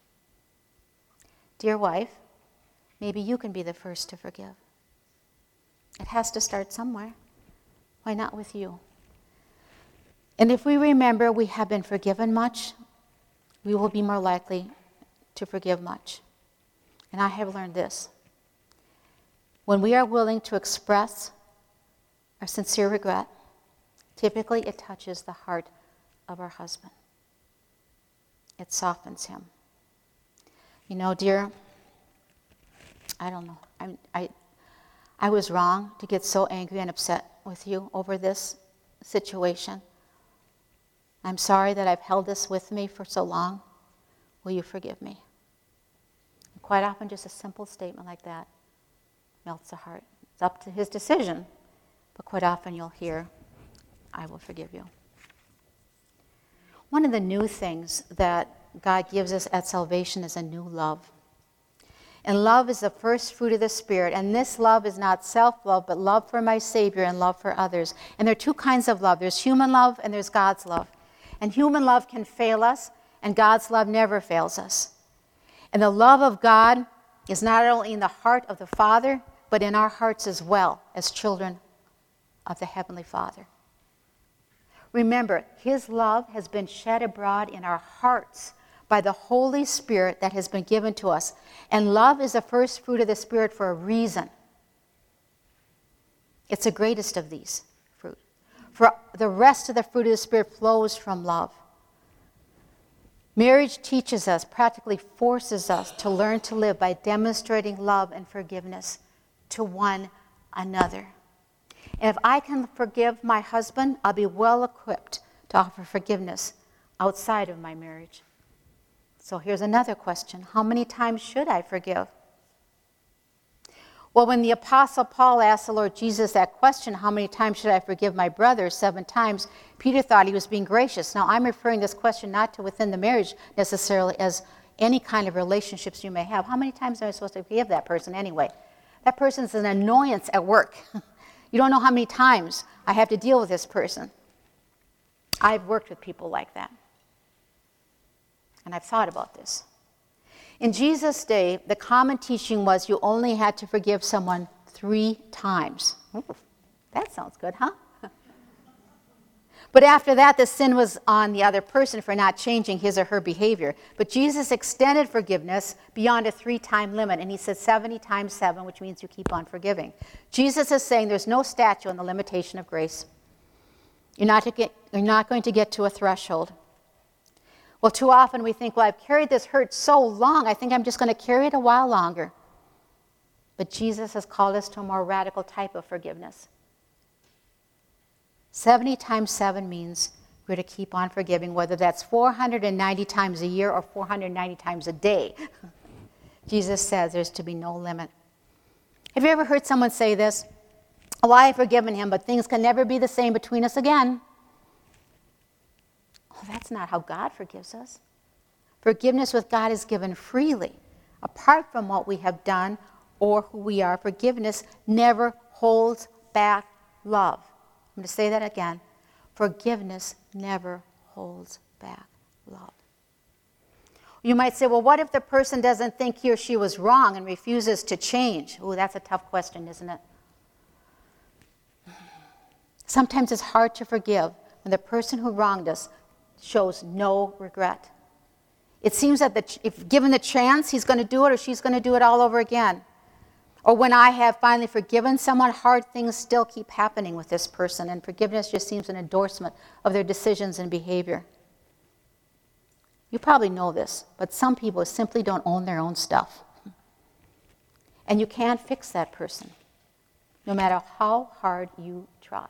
Dear wife, maybe you can be the first to forgive. It has to start somewhere. Why not with you? And if we remember we have been forgiven much, we will be more likely to forgive much. And I have learned this. When we are willing to express our sincere regret, typically it touches the heart of our husband. It softens him. You know, dear, I don't know. I was wrong to get so angry and upset with you over this situation. I'm sorry that I've held this with me for so long. Will you forgive me? And quite often, just a simple statement like that melts the heart. It's up to his decision, but quite often you'll hear, I will forgive you. One of the new things that God gives us at salvation is a new love. And love is the first fruit of the Spirit. And this love is not self-love, but love for my Savior and love for others. And there are two kinds of love. There's human love and there's God's love. And human love can fail us, and God's love never fails us. And the love of God is not only in the heart of the Father, but in our hearts as well, as children of the Heavenly Father. Remember, His love has been shed abroad in our hearts by the Holy Spirit that has been given to us. And love is the first fruit of the Spirit for a reason. It's the greatest of these fruit. For the rest of the fruit of the Spirit flows from love. Marriage teaches us, practically forces us to learn to live by demonstrating love and forgiveness to one another. And if I can forgive my husband, I'll be well equipped to offer forgiveness outside of my marriage. So here's another question. How many times should I forgive? Well, when the Apostle Paul asked the Lord Jesus that question, how many times should I forgive my brother? 7 times, Peter thought he was being gracious. Now, I'm referring this question not to within the marriage necessarily as any kind of relationships you may have. How many times am I supposed to forgive that person anyway? That person's an annoyance at work. You don't know how many times I have to deal with this person. I've worked with people like that. And I've thought about this. In Jesus' day, the common teaching was you only had to forgive someone 3 times. Ooh, that sounds good, huh? But after that, the sin was on the other person for not changing his or her behavior. But Jesus extended forgiveness beyond a 3-time limit, and he said 70 times 7, which means you keep on forgiving. Jesus is saying there's no statute on the limitation of grace. You're not going to get to a threshold. Well, too often we think, well, I've carried this hurt so long, I think I'm just going to carry it a while longer. But Jesus has called us to a more radical type of forgiveness. 70 times 7 means we're to keep on forgiving, whether that's 490 times a year or 490 times a day. Jesus says there's to be no limit. Have you ever heard someone say this? Oh, I have forgiven him, but things can never be the same between us again. Oh, that's not how God forgives us. Forgiveness with God is given freely, apart from what we have done or who we are. Forgiveness never holds back love. I'm going to say that again. Forgiveness never holds back love. You might say, well, what if the person doesn't think he or she was wrong and refuses to change? Oh, that's a tough question, isn't it? Sometimes it's hard to forgive when the person who wronged us shows no regret. It seems that if given the chance, he's going to do it or she's going to do it all over again. Or when I have finally forgiven someone, hard things still keep happening with this person, and forgiveness just seems an endorsement of their decisions and behavior. You probably know this, but some people simply don't own their own stuff. And you can't fix that person, no matter how hard you try.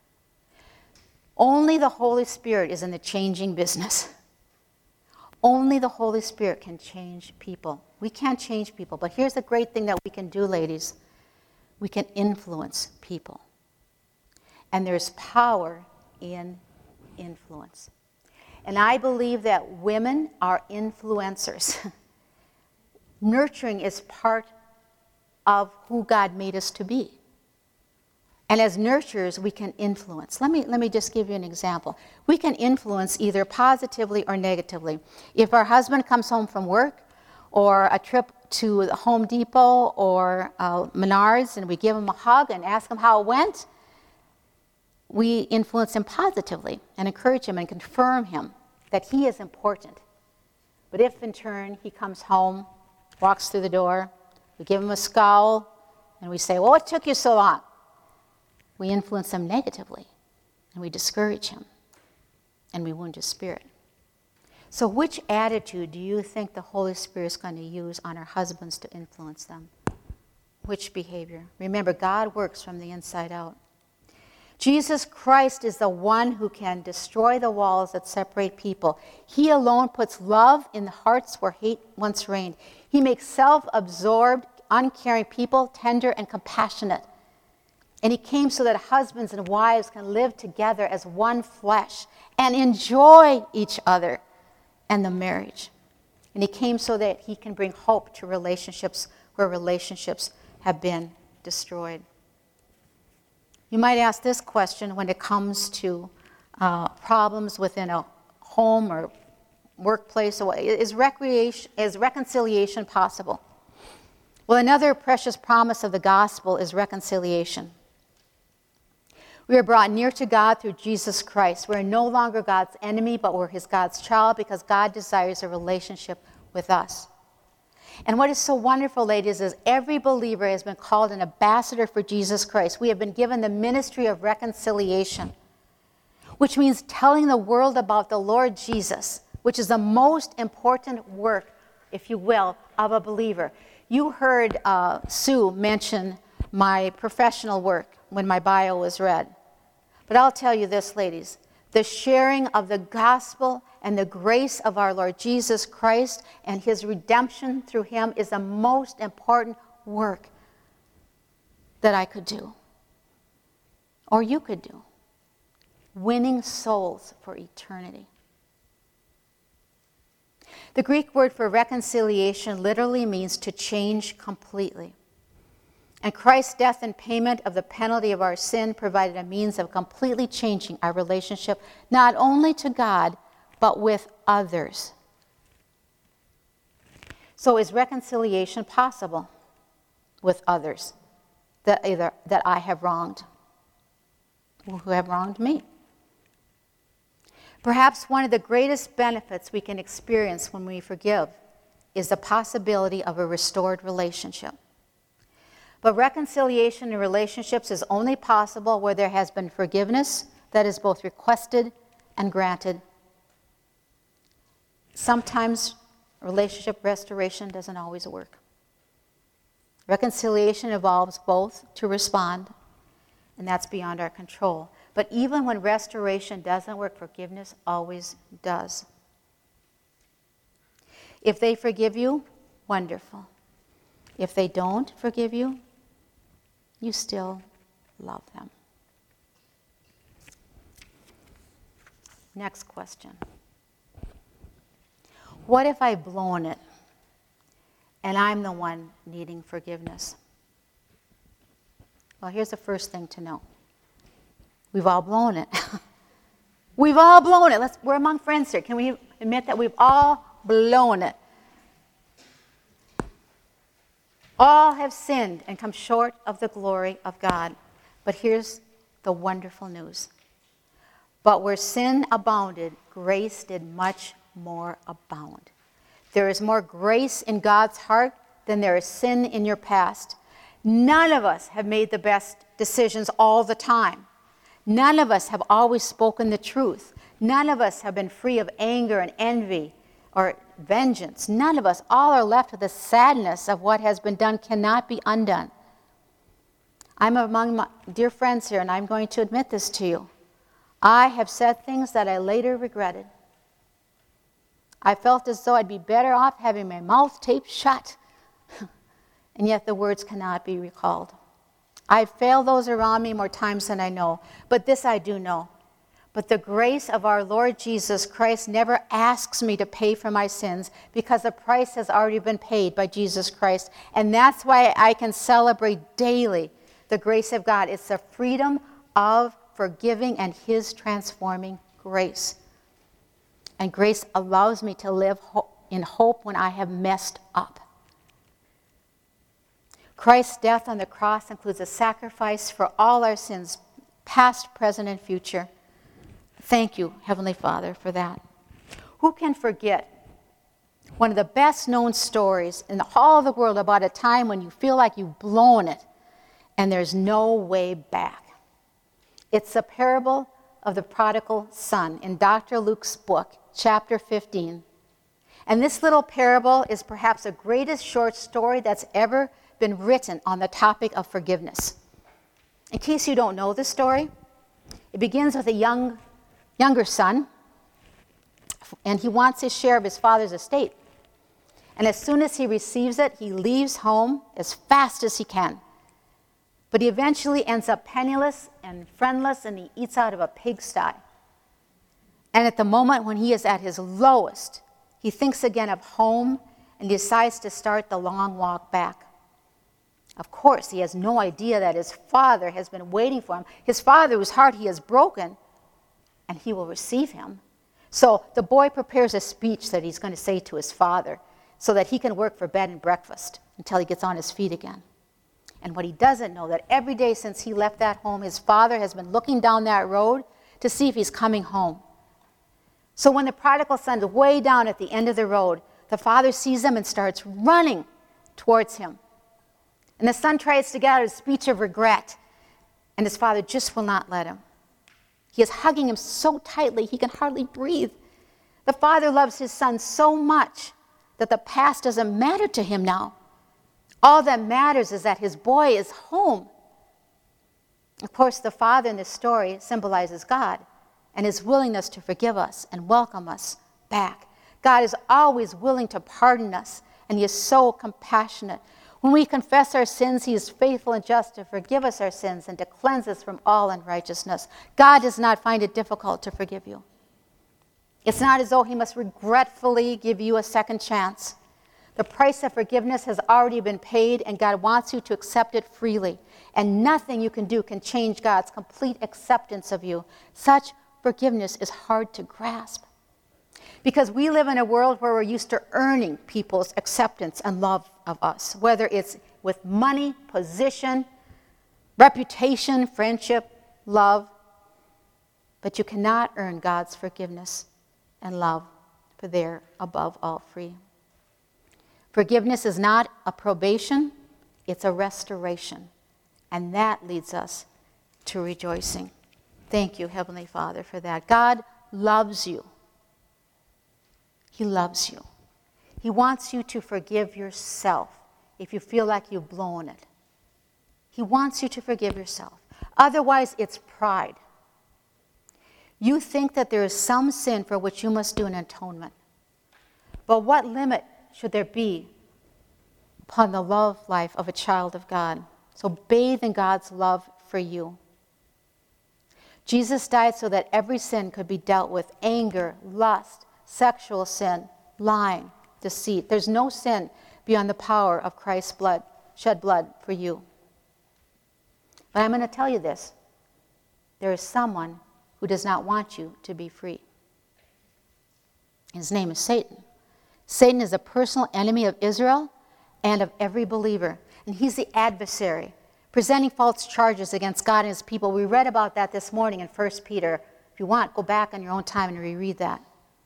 Only the Holy Spirit is in the changing business. Only the Holy Spirit can change people. We can't change people, but here's the great thing that we can do, ladies. We can influence people. And there's power in influence. And I believe that women are influencers. Nurturing is part of who God made us to be. And as nurturers, we can influence. Let me just give you an example. We can influence either positively or negatively. If our husband comes home from work, or a trip to the Home Depot or Menards, and we give him a hug and ask him how it went, we influence him positively and encourage him and confirm him that he is important. But if in turn he comes home, walks through the door, we give him a scowl, and we say, well, what took you so long? We influence him negatively, and we discourage him, and we wound his spirit. So which attitude do you think the Holy Spirit is going to use on our husbands to influence them? Which behavior? Remember, God works from the inside out. Jesus Christ is the one who can destroy the walls that separate people. He alone puts love in the hearts where hate once reigned. He makes self-absorbed, uncaring people tender and compassionate. And he came so that husbands and wives can live together as one flesh and enjoy each other and the marriage. And he came so that he can bring hope to relationships where relationships have been destroyed. You might ask this question when it comes to problems within a home or workplace. Is reconciliation possible? Well, another precious promise of the gospel is reconciliation. We are brought near to God through Jesus Christ. We're no longer God's enemy, but we're God's child because God desires a relationship with us. And what is so wonderful, ladies, is every believer has been called an ambassador for Jesus Christ. We have been given the ministry of reconciliation, which means telling the world about the Lord Jesus, which is the most important work, if you will, of a believer. You heard Sue mention my professional work when my bio was read. But I'll tell you this, ladies, the sharing of the gospel and the grace of our Lord Jesus Christ and his redemption through him is the most important work that I could do, or you could do. Winning souls for eternity. The Greek word for reconciliation literally means to change completely. And Christ's death and payment of the penalty of our sin provided a means of completely changing our relationship, not only to God, but with others. So is reconciliation possible with others that I have wronged, who have wronged me? Perhaps one of the greatest benefits we can experience when we forgive is the possibility of a restored relationship. But reconciliation in relationships is only possible where there has been forgiveness that is both requested and granted. Sometimes relationship restoration doesn't always work. Reconciliation involves both to respond, and that's beyond our control. But even when restoration doesn't work, forgiveness always does. If they forgive you, wonderful. If they don't forgive you, you still love them. Next question. What if I've blown it and I'm the one needing forgiveness? Well, here's the first thing to know. We've all blown it. We've all blown it. We're among friends here. Can we admit that we've all blown it? All have sinned and come short of the glory of God. But here's the wonderful news. But where sin abounded, grace did much more abound. There is more grace in God's heart than there is sin in your past. None of us have made the best decisions all the time. None of us have always spoken the truth. None of us have been free of anger and envy or vengeance. None of us. All are left with the sadness of what has been done cannot be undone. I'm among my dear friends here, and I'm going to admit this to you. I have said things that I later regretted. I felt as though I'd be better off having my mouth taped shut, and yet the words cannot be recalled. I've failed those around me more times than I know, but this I do know. But the grace of our Lord Jesus Christ never asks me to pay for my sins because the price has already been paid by Jesus Christ. And that's why I can celebrate daily the grace of God. It's the freedom of forgiving and his transforming grace. And grace allows me to live in hope when I have messed up. Christ's death on the cross includes a sacrifice for all our sins, past, present, and future. Thank you, Heavenly Father, for that. Who can forget one of the best known stories in all of the world about a time when you feel like you've blown it and there's no way back? It's the parable of the prodigal son in Dr. Luke's book, chapter 15. And this little parable is perhaps the greatest short story that's ever been written on the topic of forgiveness. In case you don't know the story, it begins with a younger son, and he wants his share of his father's estate. And as soon as he receives it, he leaves home as fast as he can. But he eventually ends up penniless and friendless, and he eats out of a pigsty. And at the moment when he is at his lowest, he thinks again of home and decides to start the long walk back. Of course, he has no idea that his father has been waiting for him. His father, whose heart he has broken, and he will receive him. So the boy prepares a speech that he's going to say to his father so that he can work for bed and breakfast until he gets on his feet again. And what he doesn't know, that every day since he left that home, his father has been looking down that road to see if he's coming home. So when the prodigal son is way down at the end of the road, the father sees him and starts running towards him. And the son tries to get out a speech of regret, and his father just will not let him. He is hugging him so tightly he can hardly breathe. The father loves his son so much that the past doesn't matter to him now. All that matters is that his boy is home. Of course, the father in this story symbolizes God and his willingness to forgive us and welcome us back. God is always willing to pardon us, and he is so compassionate. When we confess our sins, he is faithful and just to forgive us our sins and to cleanse us from all unrighteousness. God does not find it difficult to forgive you. It's not as though he must regretfully give you a second chance. The price of forgiveness has already been paid, and God wants you to accept it freely. And nothing you can do can change God's complete acceptance of you. Such forgiveness is hard to grasp. Because we live in a world where we're used to earning people's acceptance and love of us, whether it's with money, position, reputation, friendship, love. But you cannot earn God's forgiveness and love, for they're above all free. Forgiveness is not a probation, it's a restoration. And that leads us to rejoicing. Thank you, Heavenly Father, for that. God loves you. He loves you. He wants you to forgive yourself if you feel like you've blown it. He wants you to forgive yourself. Otherwise, it's pride. You think that there is some sin for which you must do an atonement. But what limit should there be upon the love life of a child of God? So bathe in God's love for you. Jesus died so that every sin could be dealt with: anger, lust, sexual sin, lying, deceit. There's no sin beyond the power of Christ's blood, shed blood for you. But I'm going to tell you this. There is someone who does not want you to be free. His name is Satan. Satan is a personal enemy of Israel and of every believer. And he's the adversary, presenting false charges against God and his people. We read about that this morning in 1 Peter. If you want, go back on your own time and reread that.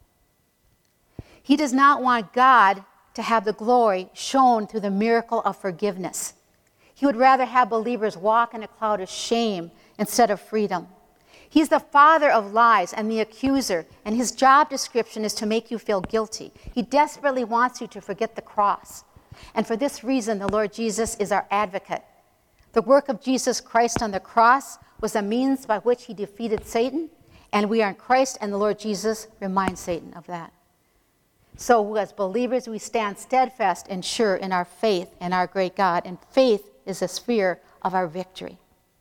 He does not want God to have the glory shown through the miracle of forgiveness. He would rather have believers walk in a cloud of shame instead of freedom. He's the father of lies and the accuser, and his job description is to make you feel guilty. He desperately wants you to forget the cross. And for this reason, the Lord Jesus is our advocate. The work of Jesus Christ on the cross was a means by which he defeated Satan, and we are in Christ, and the Lord Jesus reminds Satan of that. So as believers, we stand steadfast and sure in our faith in our great God, and faith is the sphere of our victory.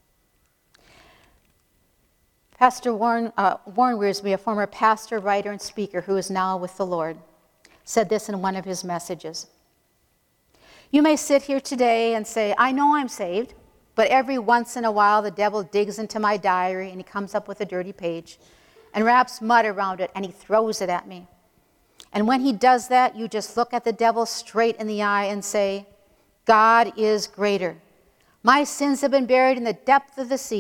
Pastor Warren Wiersbe, a former pastor, writer, and speaker who is now with the Lord, said this in one of his messages. You may sit here today and say, I know I'm saved, but every once in a while the devil digs into my diary and he comes up with a dirty page and wraps mud around it and he throws it at me. And when he does that, you just look at the devil straight in the eye and say, God is greater. My sins have been buried in the depth of the sea,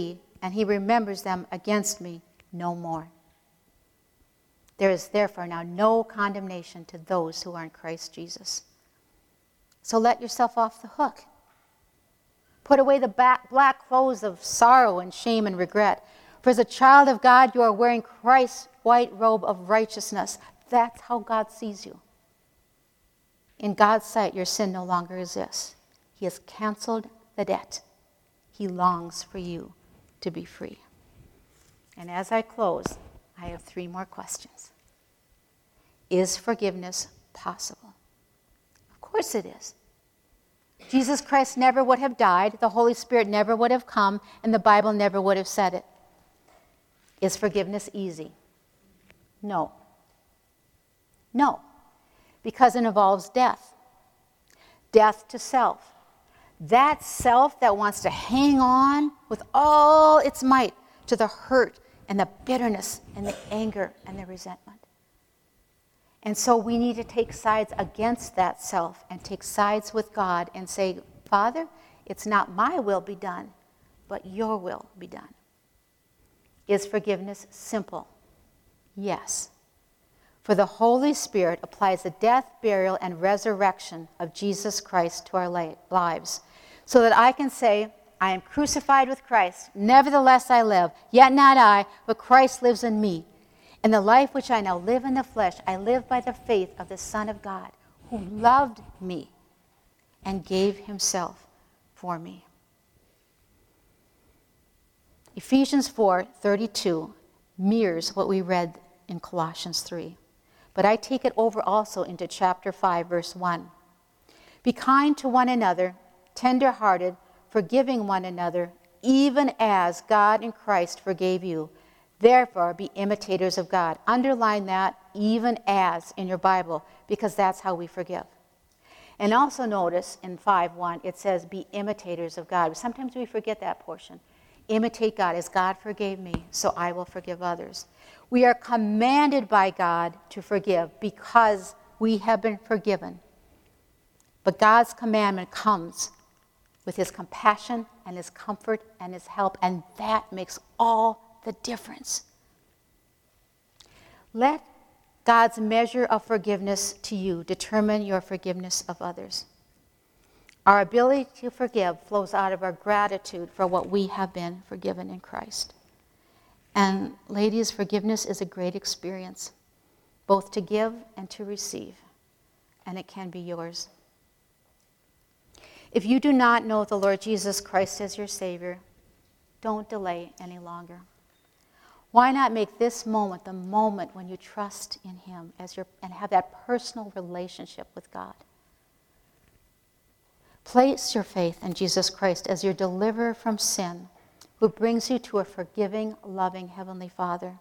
and he remembers them against me no more. There is therefore now no condemnation to those who are in Christ Jesus. So let yourself off the hook. Put away the black clothes of sorrow and shame and regret. For as a child of God, you are wearing Christ's white robe of righteousness. That's how God sees you. In God's sight, your sin no longer exists. He has canceled the debt. He longs for you to be free. And as I close, I have 3 more questions. Is forgiveness possible? Of course it is. Jesus Christ never would have died, the Holy Spirit never would have come, and the Bible never would have said it. Is forgiveness easy? No. No, because it involves death. Death to self. That self that wants to hang on with all its might to the hurt and the bitterness and the anger and the resentment. And so we need to take sides against that self and take sides with God and say, Father, it's not my will be done, but your will be done. Is forgiveness simple? Yes. For the Holy Spirit applies the death, burial, and resurrection of Jesus Christ to our lives, so that I can say, I am crucified with Christ. Nevertheless I live, yet not I, but Christ lives in me. And the life which I now live in the flesh, I live by the faith of the Son of God, who loved me and gave himself for me. Ephesians 4:32 mirrors what we read in Colossians 3. But I take it over also into chapter 5, verse 1. Be kind to one another, tender-hearted, forgiving one another, even as God in Christ forgave you. Therefore, be imitators of God. Underline that, even as, in your Bible, because that's how we forgive. And also notice in 5:1, it says, be imitators of God. Sometimes we forget that portion. Imitate God. As God forgave me, so I will forgive others. We are commanded by God to forgive because we have been forgiven. But God's commandment comes with his compassion and his comfort and his help, and that makes all the difference. Let God's measure of forgiveness to you determine your forgiveness of others. Our ability to forgive flows out of our gratitude for what we have been forgiven in Christ. And ladies, forgiveness is a great experience, both to give and to receive, and it can be yours. If you do not know the Lord Jesus Christ as your Savior, don't delay any longer. Why not make this moment the moment when you trust in him and have that personal relationship with God? Place your faith in Jesus Christ as your deliverer from sin, who brings you to a forgiving, loving Heavenly Father.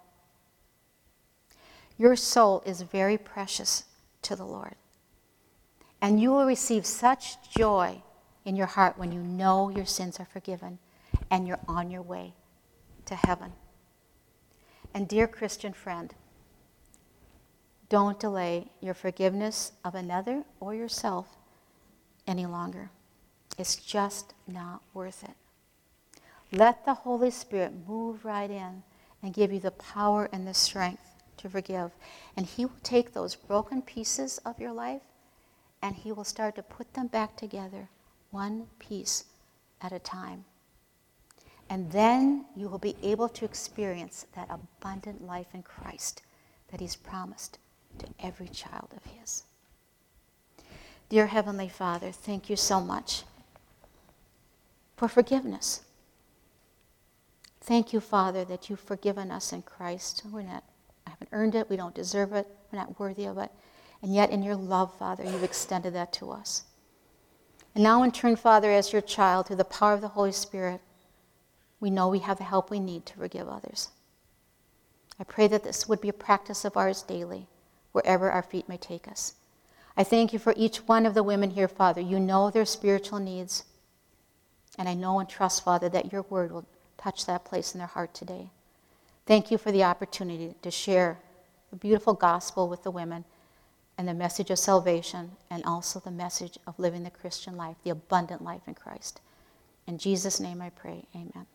Your soul is very precious to the Lord, and you will receive such joy in your heart when you know your sins are forgiven and you're on your way to heaven. And dear Christian friend, don't delay your forgiveness of another or yourself any longer. It's just not worth it. Let the Holy Spirit move right in and give you the power and the strength to forgive. And he will take those broken pieces of your life and he will start to put them back together, one piece at a time. And then you will be able to experience that abundant life in Christ that he's promised to every child of his. Dear Heavenly Father, thank you so much for forgiveness. Thank you, Father, that you've forgiven us in Christ. I haven't earned it, we don't deserve it, we're not worthy of it. And yet in your love, Father, you've extended that to us. And now in turn, Father, as your child, through the power of the Holy Spirit, we know we have the help we need to forgive others. I pray that this would be a practice of ours daily, wherever our feet may take us. I thank you for each one of the women here, Father. You know their spiritual needs. And I know and trust, Father, that your word will touch that place in their heart today. Thank you for the opportunity to share the beautiful gospel with the women and the message of salvation and also the message of living the Christian life, the abundant life in Christ. In Jesus' name I pray, amen.